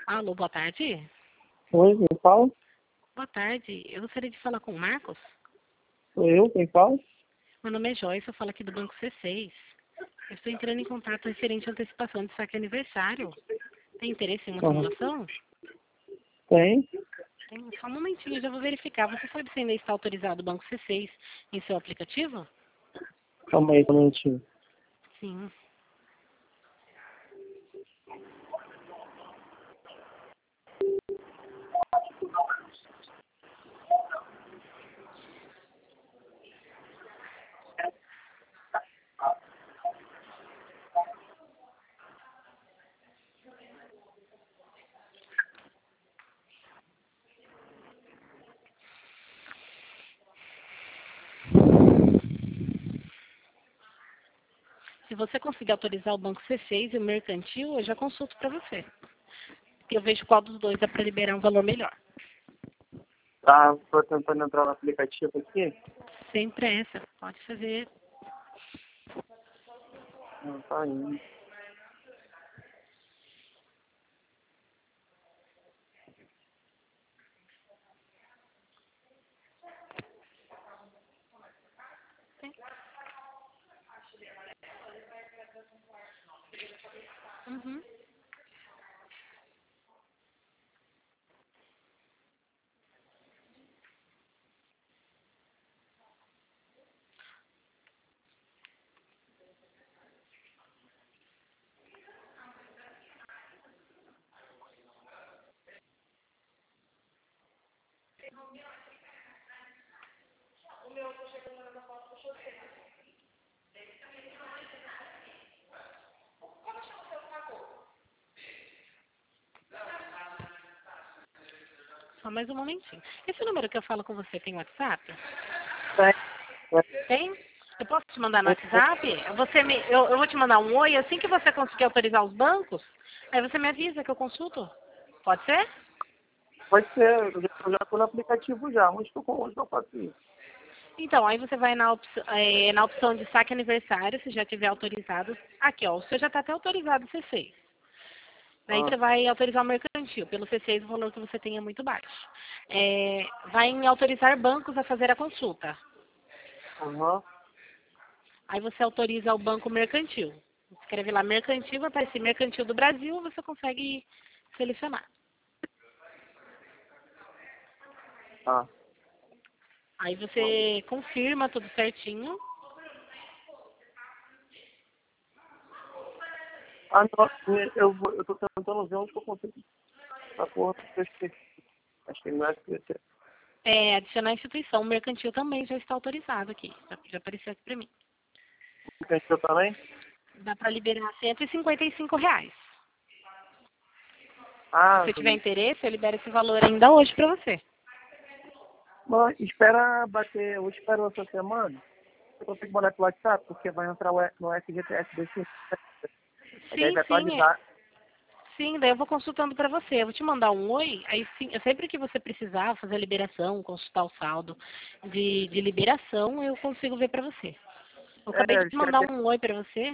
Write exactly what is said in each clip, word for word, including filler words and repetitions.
Alô, boa tarde. Oi, quem fala? Boa tarde. Eu gostaria de falar com o Marcos. Sou eu, quem fala? Meu nome é Joyce, eu falo aqui do Banco C seis. Eu estou entrando em contato referente à antecipação de saque aniversário. Tem interesse em uma Aham. simulação? Tem? Tem, só um momentinho, eu já vou verificar. Você sabe se ainda está autorizado o Banco C seis em seu aplicativo? Calma aí, um minutinho. Sim. Se você conseguir autorizar o Banco C seis e o mercantil, eu já consulto para você. Porque eu vejo qual dos dois dá para liberar um valor melhor. Tá, tô tentando entrar no aplicativo aqui. Sem pressa, pode fazer. Não tá indo. Uhum. Só mais um momentinho. Esse número que eu falo com você tem WhatsApp? Tem. Tem? Eu posso te mandar no WhatsApp? Você me, eu, eu vou te mandar um oi, assim que você conseguir autorizar os bancos, aí você me avisa que eu consulto. Pode ser? Pode ser, eu já, eu já tô no aplicativo já. Onde que eu, onde que eu faço isso? Então, aí você vai na, opção é, na opção de saque aniversário, se já tiver autorizado. Aqui, ó, o seu já está até autorizado o C seis. Daí Ah, você vai autorizar o mercantil. Pelo C seis, o valor que você tem é muito baixo. É, vai em autorizar bancos a fazer a consulta. aham. Aí você autoriza o banco mercantil. Escreve lá mercantil, vai aparecer mercantil do Brasil, você consegue selecionar. Tá. Aí você confirma tudo certinho. Ah, não, eu, vou, eu tô tentando ver onde que eu consigo essa porra que eu esqueci. Acho que não é que É, adicionar a instituição. O mercantil também já está autorizado aqui. Já, já apareceu aqui para mim. eu também? Dá para liberar cento e cinquenta e cinco reais. Se Ah, você tiver entendi. interesse, eu libero esse valor ainda hoje para você. Mas espera bater, eu espero essa semana. Eu consigo mandar pelo WhatsApp, porque vai entrar o- no F G T S desse. Aí Sim, deve sim, é. atualizar. Sim, daí eu vou consultando para você. Eu vou te mandar um oi, aí sim, sempre que você precisar fazer a liberação, consultar o saldo de, de liberação, eu consigo ver para você. Eu acabei É, de acho que mandar até, um oi para você.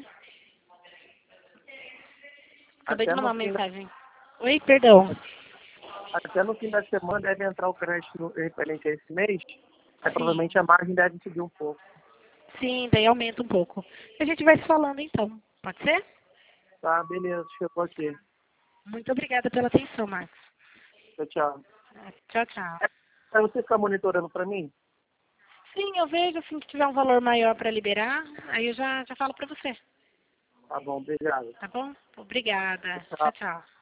Acabei de até, mandar no uma fim da, mensagem. Oi, perdão. até no fim da semana deve entrar o crédito referente a esse mês. Aí Sim, provavelmente a margem deve subir um pouco. sim, daí aumenta um pouco. A gente vai se falando então. Pode ser? Tá, beleza, chegou aqui. Muito obrigada pela atenção, Marcos. Tchau, tchau. Tchau, tchau. Aí você fica monitorando pra mim? Sim, eu vejo assim que tiver um valor maior para liberar, aí eu já, já falo para você. Tá bom, obrigado. Tá bom? Obrigada. Tchau. Tchau, tchau.